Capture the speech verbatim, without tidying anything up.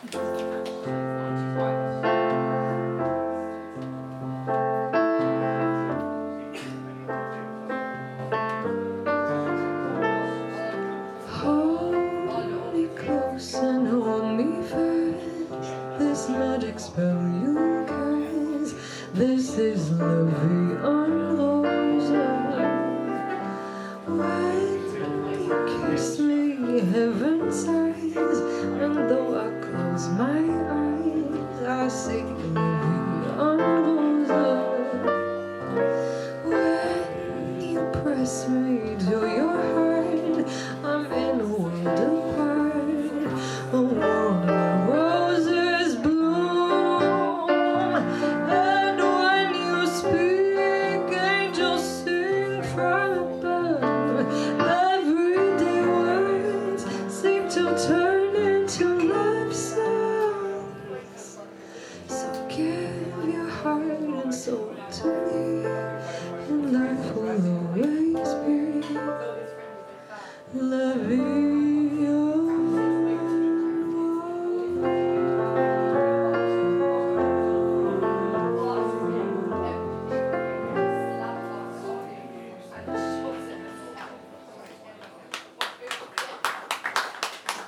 Hold me close and hold me fast. This magic spell you cast. This is love beyond roses. When you kiss me, heaven sighs, and though I close my eyes, I see love beyond roses. When you press me to your heart, I'm in a world apart, a world where roses bloom. And when you speak, angels sing from above. Everyday words seem to turn into love songs. So give your heart and soul to me.